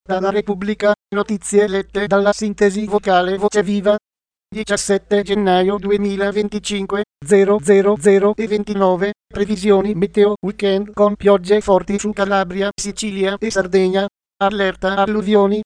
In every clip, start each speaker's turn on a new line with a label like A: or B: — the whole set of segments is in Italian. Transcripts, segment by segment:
A: Dalla Repubblica, notizie lette dalla sintesi vocale Voce Viva. 17 gennaio 2025, 000 e 29, previsioni meteo weekend con piogge forti su Calabria, Sicilia e Sardegna. Allerta alluvioni.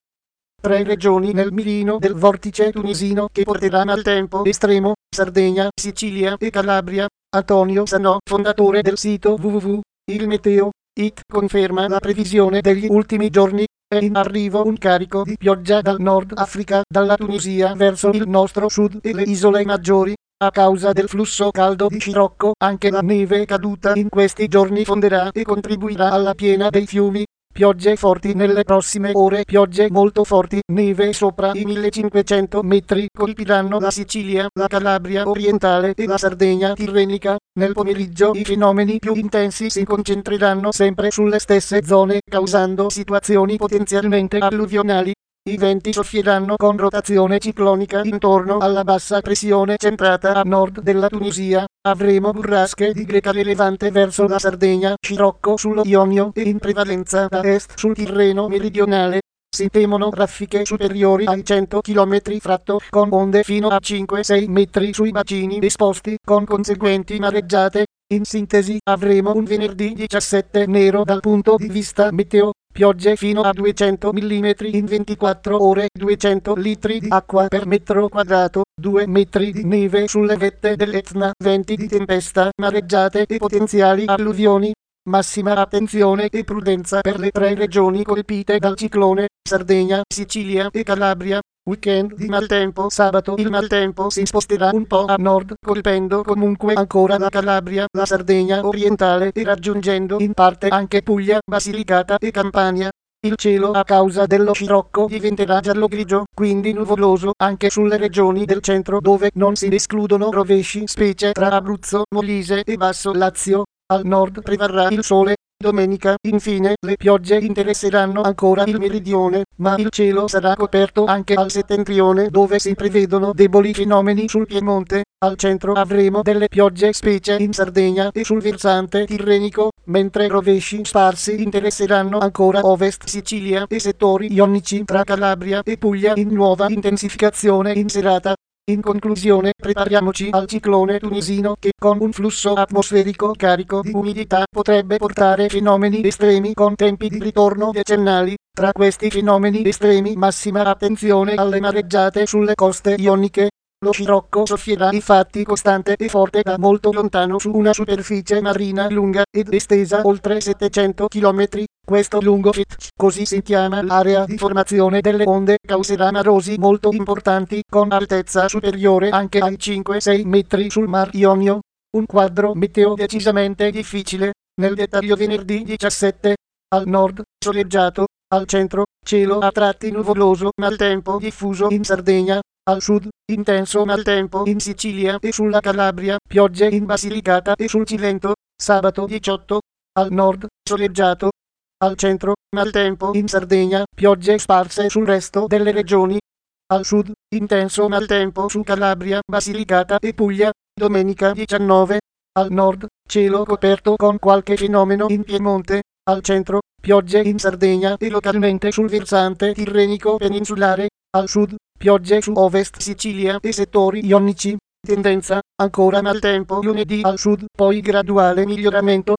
A: 3 regioni nel mirino del vortice tunisino che porterà maltempo estremo, Sardegna, Sicilia e Calabria. Antonio Sanò, fondatore del sito www.ilmeteo.it, conferma la previsione degli ultimi giorni. È in arrivo un carico di pioggia dal Nord Africa, dalla Tunisia verso il nostro sud e le isole maggiori. A causa del flusso caldo di scirocco, anche la neve caduta in questi giorni fonderà e contribuirà alla piena dei fiumi. Piogge forti nelle prossime ore, piogge molto forti, neve sopra i 1500 metri, colpiranno la Sicilia, la Calabria orientale e la Sardegna tirrenica. Nel pomeriggio i fenomeni più intensi si concentreranno sempre sulle stesse zone, causando situazioni potenzialmente alluvionali. I venti soffieranno con rotazione ciclonica intorno alla bassa pressione centrata a nord della Tunisia. Avremo burrasche di greca levante verso la Sardegna, scirocco sullo Ionio e in prevalenza da est sul Tirreno meridionale. Si temono raffiche superiori ai 100 km fratto, con onde fino a 5-6 metri sui bacini esposti, con conseguenti mareggiate. In sintesi, avremo un venerdì 17 nero dal punto di vista meteo. Piogge fino a 200 mm in 24 ore, 200 litri di acqua per metro quadrato, 2 metri di neve sulle vette dell'Etna, venti di tempesta, mareggiate e potenziali alluvioni. Massima attenzione e prudenza per le 3 regioni colpite dal ciclone, Sardegna, Sicilia e Calabria. Weekend di maltempo. Sabato il maltempo si sposterà un po' a nord, colpendo comunque ancora la Calabria, la Sardegna orientale e raggiungendo in parte anche Puglia, Basilicata e Campania. Il cielo a causa dello scirocco diventerà giallo-grigio, quindi nuvoloso anche sulle regioni del centro dove non si escludono rovesci, specie tra Abruzzo, Molise e Basso Lazio. Al nord prevarrà il sole. Domenica, infine, le piogge interesseranno ancora il meridione, ma il cielo sarà coperto anche al settentrione dove si prevedono deboli fenomeni sul Piemonte. Al centro avremo delle piogge specie in Sardegna e sul versante tirrenico, mentre rovesci sparsi interesseranno ancora ovest Sicilia e settori ionici tra Calabria e Puglia in nuova intensificazione in serata. In conclusione, prepariamoci al ciclone tunisino che con un flusso atmosferico carico di umidità potrebbe portare fenomeni estremi con tempi di ritorno decennali. Tra questi fenomeni estremi massima attenzione alle mareggiate sulle coste ioniche. Lo scirocco soffierà infatti costante e forte da molto lontano su una superficie marina lunga ed estesa oltre 700 km. Questo lungo FIT, così si chiama l'area di formazione delle onde, causerà marosi molto importanti con altezza superiore anche ai 5-6 metri sul Mar Ionio. Un quadro meteo decisamente difficile. Nel dettaglio venerdì 17, al nord, soleggiato, al centro, cielo a tratti nuvoloso, maltempo diffuso in Sardegna. Al sud, intenso maltempo in Sicilia e sulla Calabria, piogge in Basilicata e sul Cilento. Sabato 18, al nord, soleggiato. Al centro, maltempo in Sardegna, piogge sparse sul resto delle regioni. Al sud, intenso maltempo su Calabria, Basilicata e Puglia. Domenica 19, al nord, cielo coperto con qualche fenomeno in Piemonte. Al centro, piogge in Sardegna e localmente sul versante tirrenico peninsulare. Al sud, piogge su ovest Sicilia e settori ionici. Tendenza, ancora maltempo lunedì al sud, poi graduale miglioramento